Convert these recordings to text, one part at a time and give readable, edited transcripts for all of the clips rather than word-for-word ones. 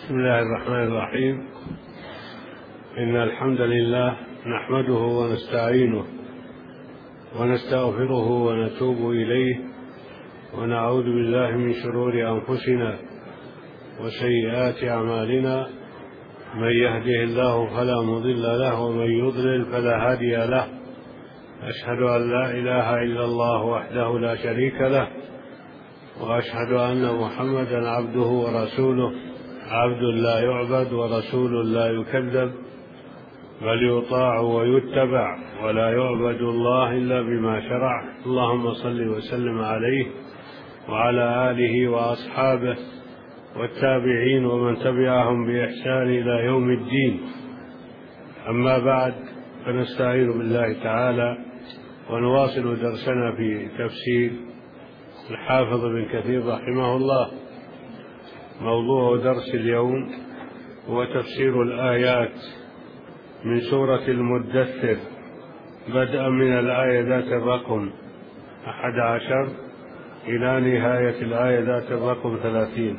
بسم الله الرحمن الرحيم. إن الحمد لله نحمده ونستعينه ونستغفره ونتوب إليه ونعوذ بالله من شرور أنفسنا وسيئات أعمالنا. من يهده الله فلا مضل له ومن يضلل فلا هادي له. أشهد أن لا إله إلا الله وحده لا شريك له، وأشهد أن محمدا عبده ورسوله، عبد لا يعبد ورسول لا يكذب، بل يطاع ويتبع، ولا يعبد الله إلا بما شرع. اللهم صل وسلم عليه وعلى آله وأصحابه والتابعين ومن تبعهم بإحسان إلى يوم الدين. أما بعد، فنستعين بالله تعالى ونواصل درسنا في تفسير الحافظ بن كثير رحمه الله. موضوع درس اليوم هو تفسير الآيات من سورة المدثر، بدءا من الآية ذات الرقم 11 إلى نهاية الآية ذات الرقم 30.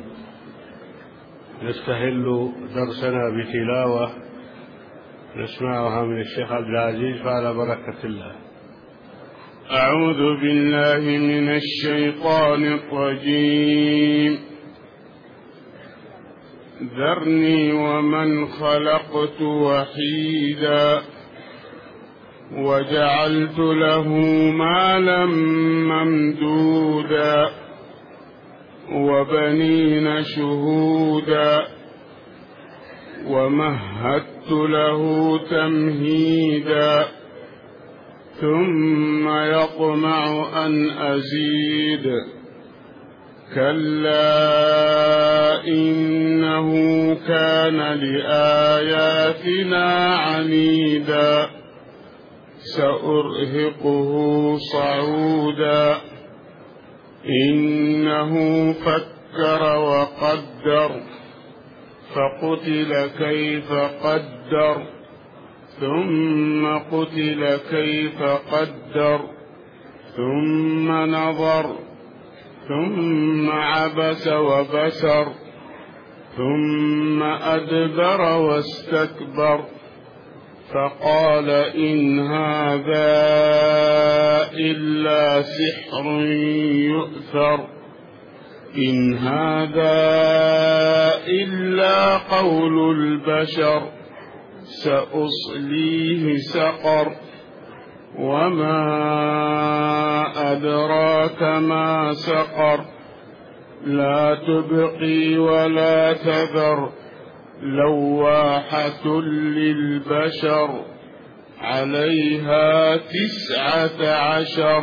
نستهل درسنا بتلاوة نسمعها من الشيخ عبد العزيز، فعلى بركة الله. أعوذ بالله من الشيطان الرجيم. ذرني ومن خلقت وحيدا وجعلت له مالا ممدودا وبنين شهودا ومهدت له تمهيدا ثم يطمع أن أزيد كلا إنه كان لآياتنا عنيدا سأرهقه صعودا إنه فكر وقدر فقتل كيف قدر ثم قتل كيف قدر ثم نظر ثم عبس وبسر ثم أدبر واستكبر فقال إن هذا إلا سحر يؤثر إن هذا إلا قول البشر سأصليه سقر وما أدراك ما سقر لا تبقي ولا تذر لواحة للبشر عليها 19.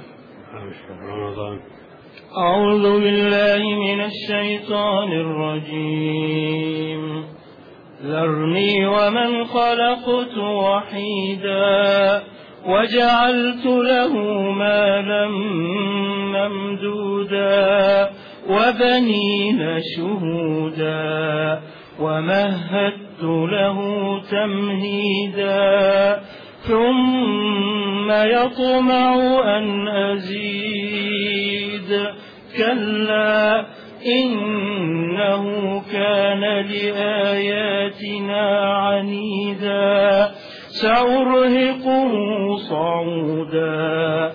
أعوذ بالله من الشيطان الرجيم. ذرني ومن خلقت وحيدا وجعلت له مالا ممدودا وبنين شهودا ومهدت له تمهيدا ثم يطمع أن أزيد كلا إنه كان لآياتنا عنيدا سأرهقه صعودا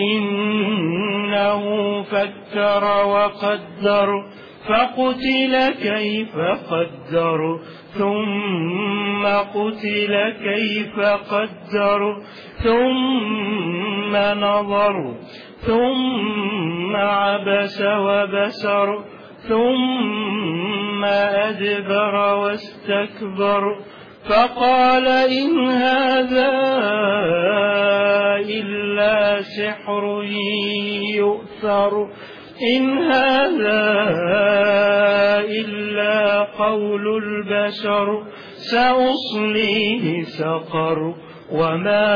إنه فكر وقدر فقتل كيف قدر ثم قتل كيف قدر ثم نظر ثم عبس وبسر ثم أدبر واستكبر فقال إن هذا إلا سحر يؤثر إن هذا إلا قول البشر سأصليه سقر وما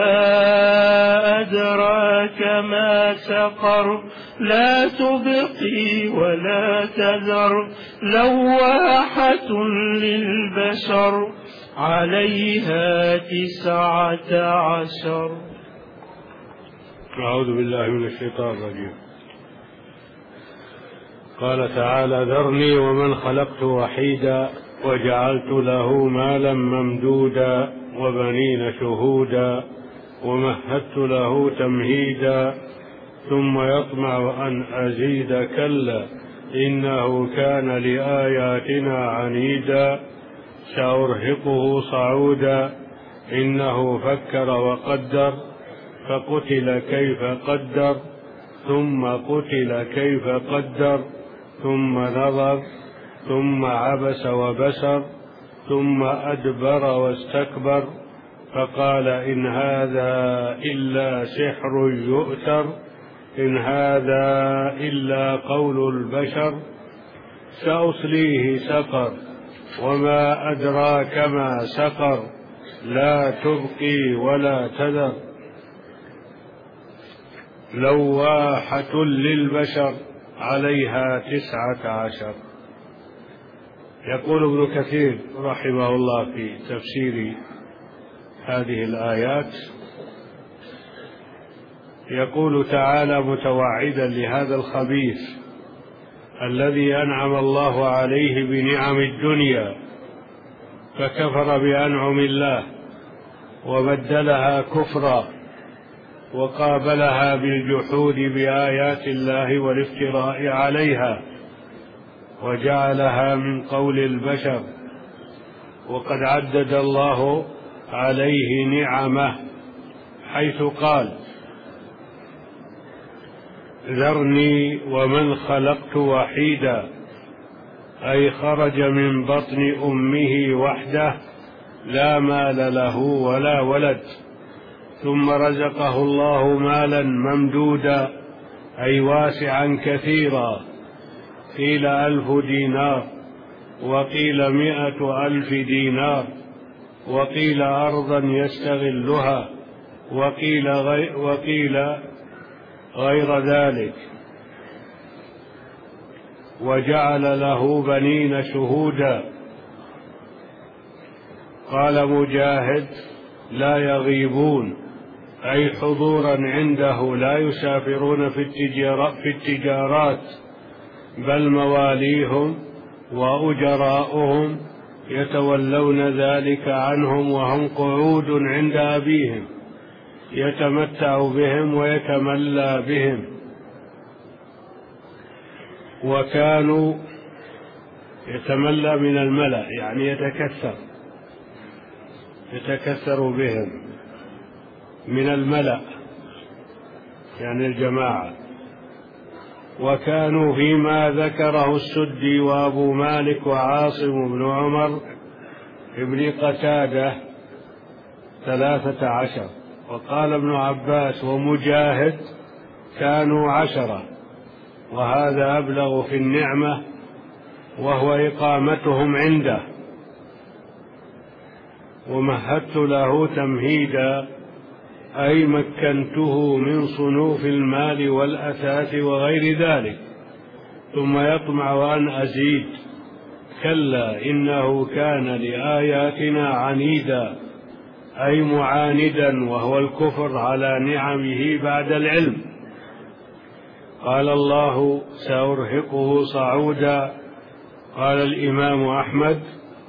أدراك ما سقر لا تبقي ولا تذر لواحة للبشر عليها 19. أعوذ بالله من الشيطان الرجيم. قال تعالى: ذرني ومن خلقت وحيدا وجعلت له مالا ممدودا وبنين شهودا ومهدت له تمهيدا ثم يطمع أن أزيد كلا إنه كان لآياتنا عنيدا سأرهقه صعودا إنه فكر وقدر فقتل كيف قدر ثم قتل كيف قدر ثم نظر ثم عبس وبسر ثم أدبر واستكبر فقال إن هذا إلا سحر يؤثر إن هذا إلا قول البشر سأصليه سقر وما أدراك ما سقر لا تبقي ولا تذر لواحة للبشر عليها 19. يقول ابن كثير رحمه الله في تفسير هذه الآيات، يقول تعالى متوعدا لهذا الخبيث الذي أنعم الله عليه بنعم الدنيا فكفر بأنعم الله وبدلها كفرا وقابلها بالجحود بآيات الله والافتراء عليها وجعلها من قول البشر، وقد عدد الله عليه نعمه حيث قال: ذرني ومن خلقت وحيدا، أي خرج من بطن أمه وحده لا مال له ولا ولد، ثم رزقه الله مالا ممدودا أي واسعا كثيرا، قيل 1000 دينار وقيل 100,000 دينار وقيل أرضا يستغلها وقيل غير ذلك، وجعل له بنين شهودا. قال مجاهد: لا يغيبون أي حضورا عنده، لا يسافرون في التجارات، بل مواليهم وأجراؤهم يتولون ذلك عنهم وهم قعود عند أبيهم يتمتع بهم ويتملى بهم، وكانوا يتملى من الملأ يعني يتكثر بهم من الملأ يعني الجماعة. وكانوا فيما ذكره السدي وأبو مالك وعاصم بن عمر ابن قتادة 13، وقال ابن عباس ومجاهد كانوا 10، وهذا أبلغ في النعمة وهو إقامتهم عنده. ومهدت له تمهيدا أي مكنته من صنوف المال والأثاث وغير ذلك، ثم يطمع أن أزيد كلا إنه كان لآياتنا عنيدا أي معاندا، وهو الكفر على نعمه بعد العلم. قال الله: سأرهقه صعودا. قال الإمام أحمد: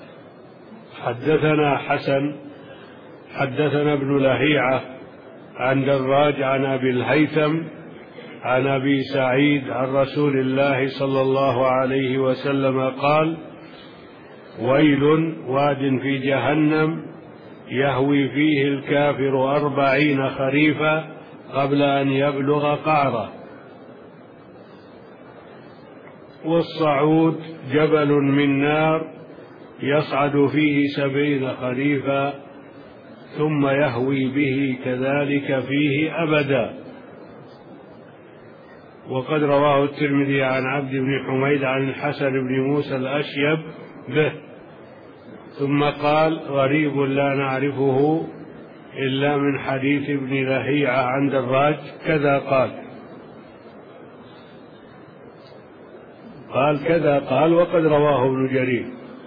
حدثنا حسن حدثنا ابن لهيعة عن دراج عن أبي الهيثم عن أبي سعيد عن رسول الله صلى الله عليه وسلم قال: ويل واد في جهنم يهوي فيه الكافر 40 خريفا قبل أن يبلغ قعره. والصعود جبل من نار يصعد فيه 70 خريفا ثم يهوي به كذلك فيه أبدا. وقد رواه الترمذي عن عبد بن حميد عن الحسن بن موسى الأشيب به، ثم قال: غريب لا نعرفه إلا من حديث ابن لهيعة عن دراج كذا قال وقد رواه ابن جرير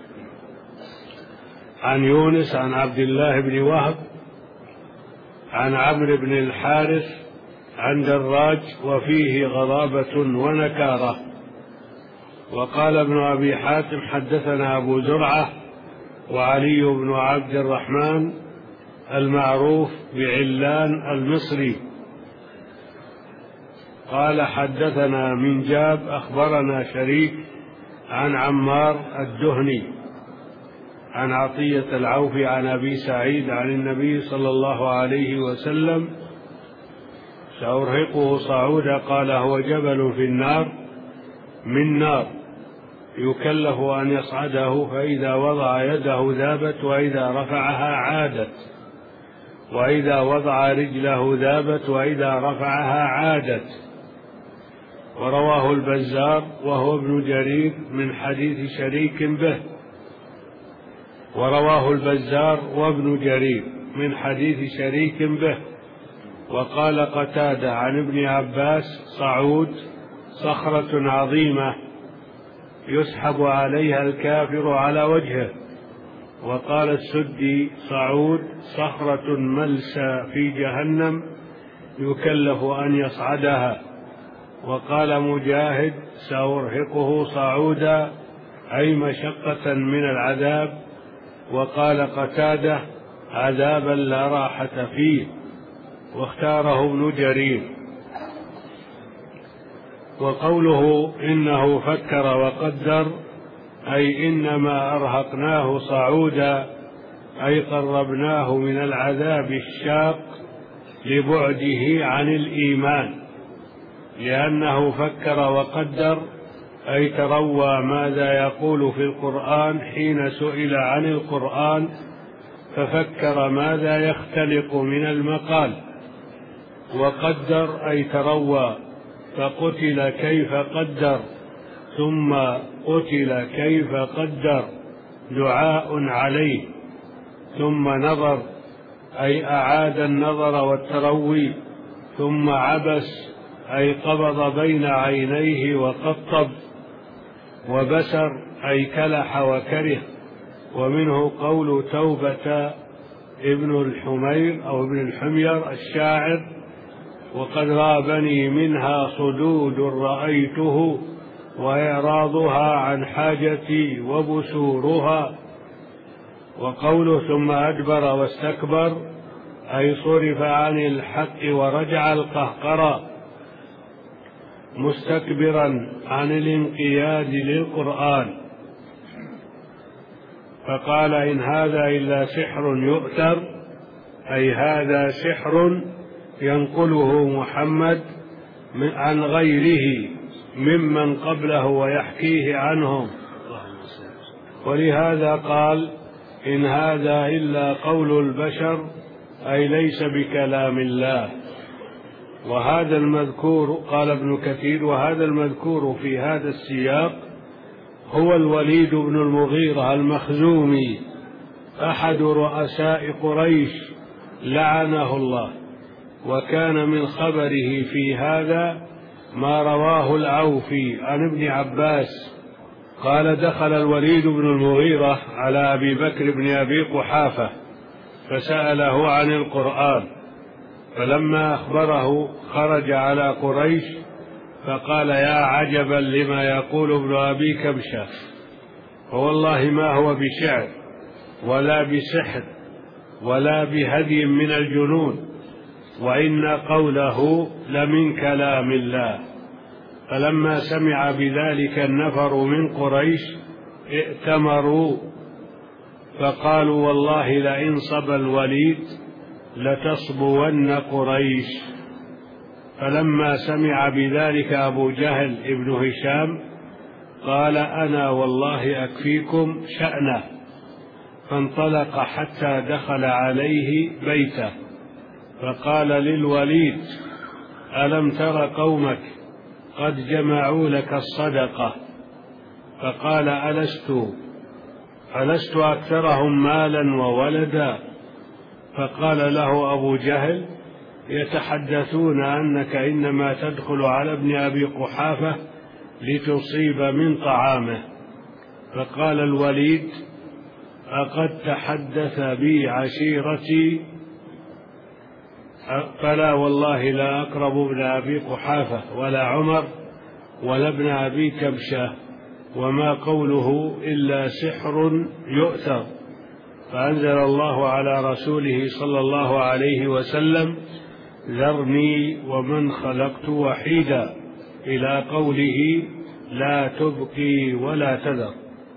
عن يونس عن عبد الله بن وهب عن عمرو بن الحارث عن دراج وفيه غرابة ونكارة. وقال ابن أبي حاتم حدثنا أبو زرعة وعلي بن عبد الرحمن المعروف بعلان المصري قال حدثنا منجاب أخبرنا شريك عن عمار الدهني عن عطية العوفي عن أبي سعيد عن النبي صلى الله عليه وسلم: سأرهقه صعودا. قال: هو جبل في النار من نار يكلف أن يصعده، فإذا وضع يده ذابت، وإذا رفعها عادت، وإذا وضع رجله ذابت، وإذا رفعها عادت. ورواه البزار وهو ابن جرير من حديث شريك به. ورواه البزار وابن جرير من حديث شريك به. وقال قتادة عن ابن عباس: صعود صخرة عظيمة يسحب عليها الكافر على وجهه. وقال السدي: صعود صخرة ملسى في جهنم يكلف أن يصعدها. وقال مجاهد: سأرهقه صعودا، أي مشقة من العذاب. وقال قتادة: عذابا لا راحة فيه. واختاره ابن جرير. وقوله إنه فكر وقدر، أي إنما أرهقناه صعودا، أي قربناه من العذاب الشاق لبعده عن الإيمان، لأنه فكر وقدر، أي تروى ماذا يقول في القرآن حين سئل عن القرآن، ففكر ماذا يختلق من المقال. وقدر أي تروى، فقتل كيف قدر، ثم قتل كيف قدر، دعاء عليه. ثم نظر، أي أعاد النظر والتروي. ثم عبس، أي قبض بين عينيه وقطب. وبسر، أي كلح وكره. ومنه قول توبة ابن الحمير أو ابن الحمير الشاعر: وقد غابني منها صدود رأيته، وإعراضها عن حاجتي وبسورها. وقوله ثم أدبر واستكبر، أي صرف عن الحق ورجع القهقرى، مستكبرا عن الانقياد للقرآن. فقال: إن هذا إلا سحر يؤثر، أي هذا سحر ينقله محمد عن غيره ممن قبله ويحكيه عنهم. ولهذا قال: إن هذا إلا قول البشر، أي ليس بكلام الله. وهذا المذكور، قال ابن كثير: وهذا المذكور في هذا السياق هو الوليد بن المغيرة المخزومي، أحد رؤساء قريش لعنه الله. وكان من خبره في هذا ما رواه العوفي عن ابن عباس قال: دخل الوليد بن المغيرة على أبي بكر بن أبي قحافة فسأله عن القرآن، فلما أخبره خرج على قريش فقال: يا عجبا لما يقول ابن أبي كبشة، فوالله ما هو بشعر ولا بسحر ولا بهدي من الجنون، وإن قوله لمن كلام الله. فلما سمع بذلك النفر من قريش ائتمروا فقالوا: والله لئن صبى الوليد لتصبون قريش. فلما سمع بذلك أبو جهل ابن هشام قال: أنا والله أكفيكم شأنه. فانطلق حتى دخل عليه بيته فقال للوليد: ألم تر قومك قد جمعوا لك الصدقة؟ فقال: ألست أكثرهم مالا وولدا؟ فقال له أبو جهل: يتحدثون أنك إنما تدخل على ابن أبي قحافة لتصيب من طعامه. فقال الوليد: أقد تحدث بي عشيرتي، فلا والله لا أقرب ابن أبي قحافة ولا عمر ولا ابن أبي كبشة وما قوله إلا سحر يؤثر. فأنزل الله على رسوله صلى الله عليه وسلم: ذرني ومن خلقت وحيدا، إلى قوله: لا تبقي ولا تذر.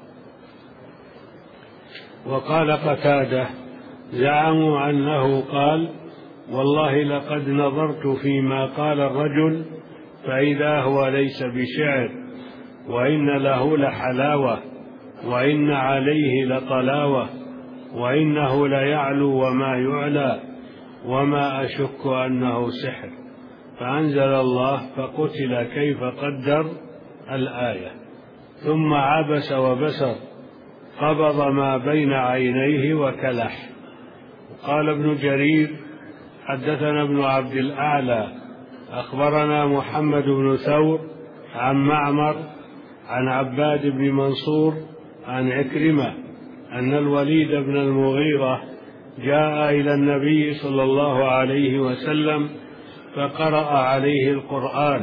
وقال قتادة: زعموا أنه قال: والله لقد نظرت فيما قال الرجل فإذا هو ليس بشعر، وإن له لحلاوة، وإن عليه لطلاوة، وإنه ليعلو وما يعلى، وما أشك أنه سحر. فأنزل الله: فقتل كيف قدر، الآية. ثم عبس وبسر، قبض ما بين عينيه وكلح. قال ابن جرير: حدثنا ابن عبد الأعلى أخبرنا محمد بن ثور عن معمر عن عباد بن منصور عن عكرمة أن الوليد بن المغيرة جاء إلى النبي صلى الله عليه وسلم فقرأ عليه القرآن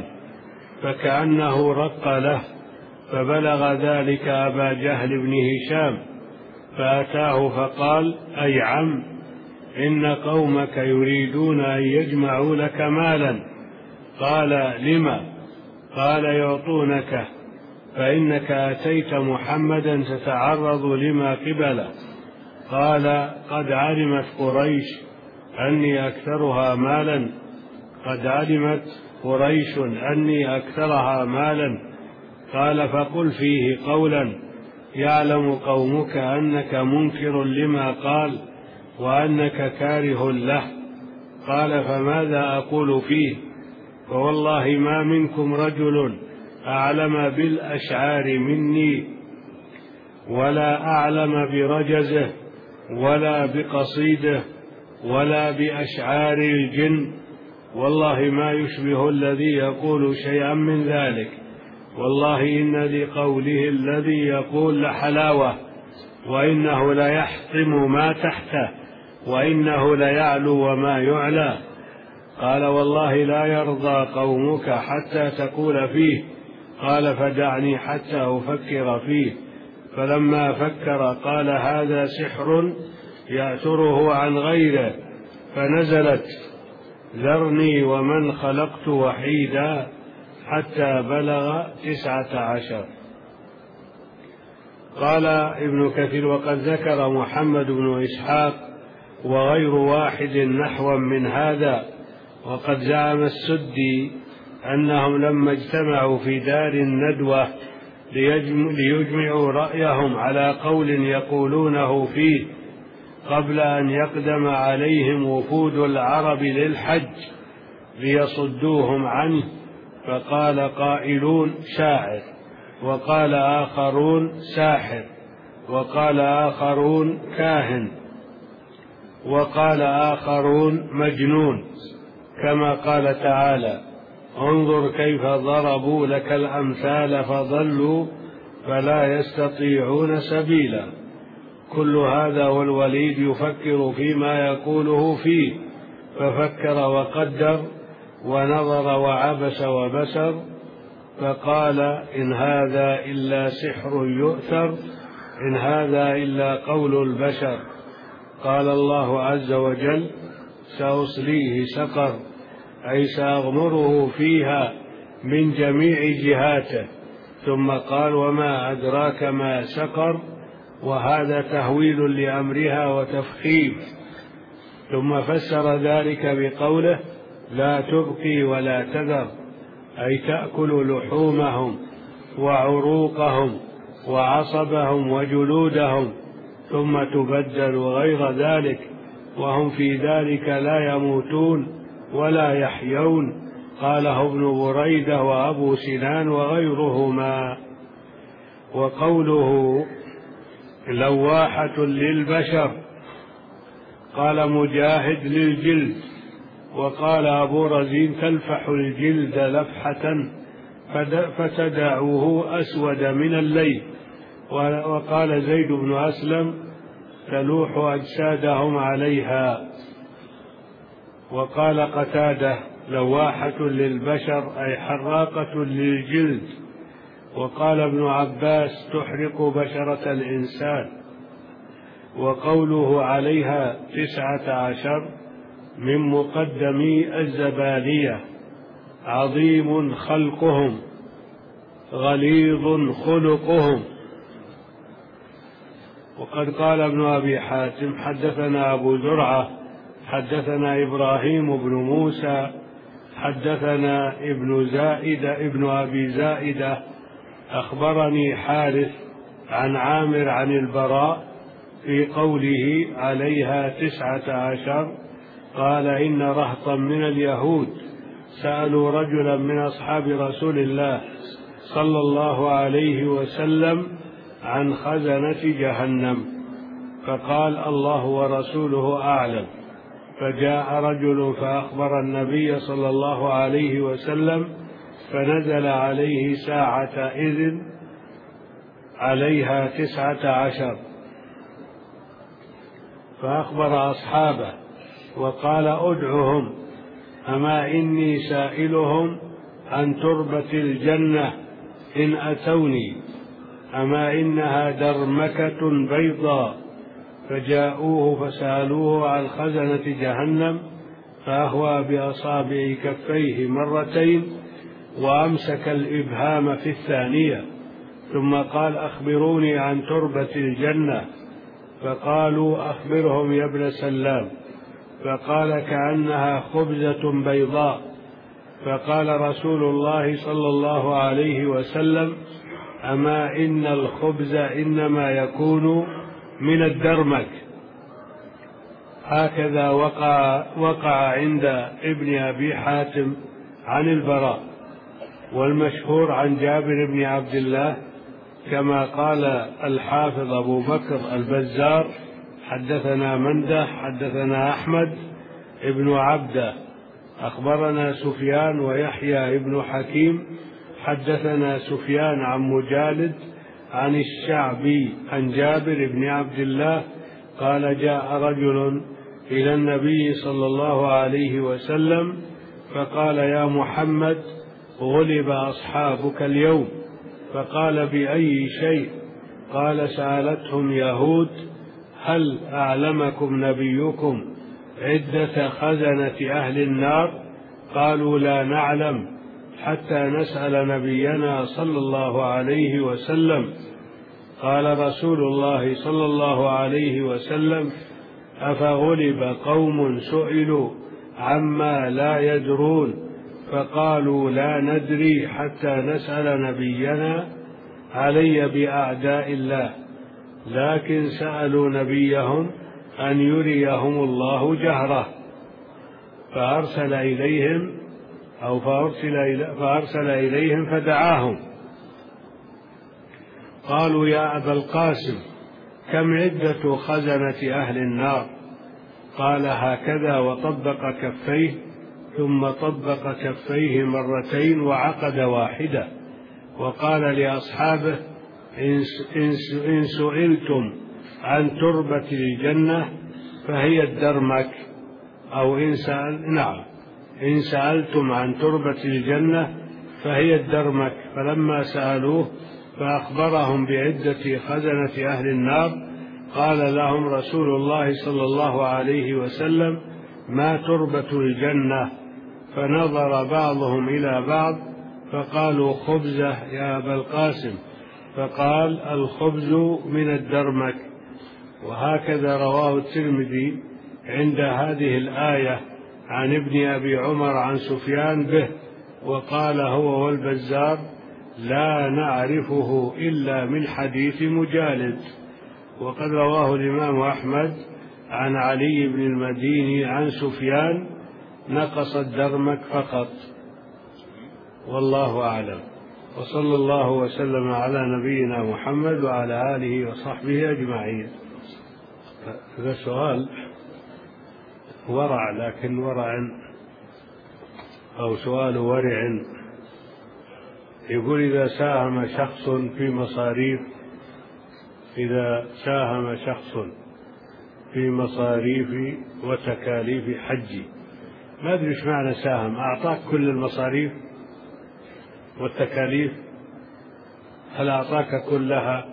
فكأنه رق له، فبلغ ذلك أبا جهل بن هشام فأتاه فقال: أي عم، إن قومك يريدون أن يجمعوا لك مالا. قال: لم؟ قال: يعطونك، فإنك أتيت محمدا تتعرض لما قبله. قال: قد علمت قريش أني أكثرها مالا، قد علمت قريش أني أكثرها مالا. قال: فقل فيه قولا يعلم قومك أنك منكر لما قال وأنك كاره له. قال: فماذا أقول فيه؟ فوالله ما منكم رجل أعلم بالأشعار مني، ولا أعلم برجزه، ولا بقصيده، ولا بأشعار الجن، والله ما يشبه الذي يقول شيئا من ذلك. والله إن لقوله الذي يقول لحلاوة، وإنه ليحطم ما تحته، وإنه ليعلو وما يعلى. قال: والله لا يرضى قومك حتى تقول فيه. قال: فدعني حتى أفكر فيه. فلما فكر قال: هذا سحر يأثره عن غيره. فنزلت: ذرني ومن خلقت وحيدا، حتى بلغ 19. قال ابن كثير: وقد ذكر محمد بن إسحاق وغير واحد نحوا من هذا. وقد زعم السدي أنهم لما اجتمعوا في دار الندوة ليجمعوا رأيهم على قول يقولونه فيه قبل أن يقدم عليهم وفود العرب للحج ليصدوهم عنه، فقال قائلون: شاعر، وقال آخرون: ساحر، وقال آخرون: كاهن، وقال آخرون: مجنون، كما قال تعالى: انظر كيف ضربوا لك الأمثال فضلوا فلا يستطيعون سبيلا. كل هذا والوليد يفكر فيما يقوله فيه، ففكر وقدر ونظر وعبس وبسر، فقال: إن هذا إلا سحر يؤثر، إن هذا إلا قول البشر. قال الله عز وجل: سأصليه سقر، أي سأغمره فيها من جميع جهاته. ثم قال: وما أدراك ما سقر، وهذا تهويل لأمرها وتفخيم. ثم فسر ذلك بقوله: لا تبقي ولا تذر، أي تأكل لحومهم وعروقهم وعصبهم وجلودهم، ثم تبدل غير ذلك، وهم في ذلك لا يموتون ولا يحيون. قاله ابن بريدة وأبو سنان وغيرهما. وقوله لواحة للبشر، قال مجاهد: للجلد. وقال أبو رزين: تلفح الجلد لفحة فتدعوه أسود من الليل. وقال زيد بن أسلم: تلوح أجسادهم عليها. وقال قتادة: لواحة للبشر، أي حراقة للجلد. وقال ابن عباس تحرق بشرة الإنسان. وقوله عليها 19 من مقدمي الزبانية، عظيم خلقهم غليظ خلقهم. وقد قال ابن أبي حاتم حدثنا أبو زرعة حدثنا إبراهيم بن موسى حدثنا ابن أبي زائدة أخبرني حارث عن عامر عن البراء في قوله عليها 19 قال إن رهطا من اليهود سألوا رجلا من أصحاب رسول الله صلى الله عليه وسلم عن خزنة جهنم، فقال الله ورسوله أعلم. فجاء رجل فأخبر النبي صلى الله عليه وسلم، فنزل عليه ساعة إذن عليها 19 فأخبر أصحابه وقال ادعهم، أما إني سائلهم عن تربة الجنة إن أتوني، أما إنها درمكة بيضاء. فجاءوه فسألوه عن خزنة جهنم، فأهوى بأصابع كفيه مرتين وأمسك الإبهام في الثانية، ثم قال أخبروني عن تربة الجنة. فقالوا أخبرهم يا ابن سلام. فقال كأنها خبزة بيضاء. فقال رسول الله صلى الله عليه وسلم أما إن الخبز إنما يكون من الدرمك. هكذا وقع عند ابن أبي حاتم عن البراء. والمشهور عن جابر بن عبد الله كما قال الحافظ أبو بكر البزار حدثنا منده حدثنا أحمد ابن عبده أخبرنا سفيان ويحيى ابن حكيم حدثنا سفيان عن مجالد عن الشعبي عن جابر بن عبد الله قال جاء رجل إلى النبي صلى الله عليه وسلم فقال يا محمد غلب أصحابك اليوم. فقال بأي شيء؟ قال سألتهم يهود هل أعلمكم نبيكم عدة خزنة أهل النار؟ قالوا لا نعلم حتى نسأل نبينا صلى الله عليه وسلم. قال رسول الله صلى الله عليه وسلم أفغلب قوم سئلوا عما لا يدرون فقالوا لا ندري حتى نسأل نبينا علي بأعداء الله، لكن سألوا نبيهم أن يريهم الله جهرة فأرسل إليهم فدعاهم. قالوا يا أبا القاسم كم عدة خزنة أهل النار؟ قال هكذا وطبق كفيه ثم طبق كفيه مرتين وعقد واحدة، وقال لأصحابه إن سئلتم عن تربة الجنة فهي الدرمك، أو إن سألتم عن تربة الجنة فهي الدرمك. فلما سألوه فأخبرهم بعدة خزنة أهل النار قال لهم رسول الله صلى الله عليه وسلم ما تربة الجنة؟ فنظر بعضهم إلى بعض فقالوا خبزة يا أبا القاسم. فقال الخبز من الدرمك. وهكذا رواه الترمذي عند هذه الآية عن ابن أبي عمر عن سفيان به، وقال هو والبزار لا نعرفه إلا من حديث مجالد. وقد رواه الإمام أحمد عن علي بن المديني عن سفيان نقص الدرمك فقط، والله أعلم. وصلى الله وسلم على نبينا محمد وعلى آله وصحبه أجمعين. هذا سؤال ورع، لكن ورع أو سؤال ورع. يقول إذا ساهم شخص في مصاريف وتكاليف حج، ما أدري إيش معنى ساهم، أعطاك كل المصاريف والتكاليف هل أعطاك كلها؟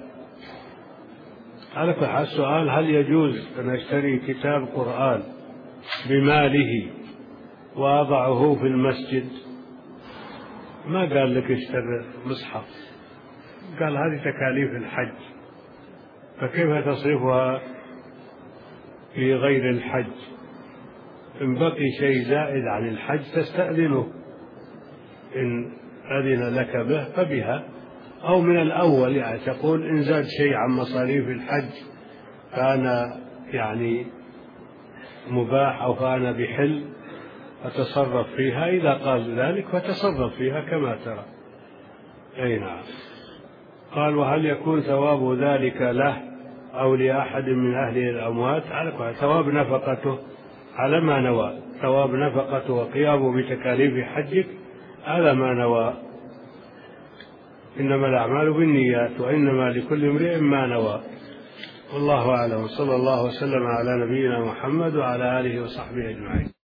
على السؤال هل يجوز أن أشتري كتاب قرآن بماله وأضعه في المسجد؟ ما قال لك اشتري مصحف، قال هذه تكاليف الحج، فكيف تصرفها في غير الحج؟ إن بقي شيء زائد عن الحج تستأذنه، إن أذن لك به فبها، أو من الأول يعني تقول إن زاد شيء عن مصاريف الحج كان يعني مباح أو كان بحل فتصرف فيها، إذا قال ذلك فتصرف فيها كما ترى. أي نعم. قال وهل يكون ثواب ذلك له أو لأحد من أهله الأموات؟ على ثواب نفقته على ما نوى، ثواب نفقته وقيامه بتكاليف حجك على ما نوى، إنما الأعمال بالنيات وإنما لكل امرئ ما نوى. والله أعلم. صلى الله وسلم على نبينا محمد وعلى آله وصحبه أجمعين.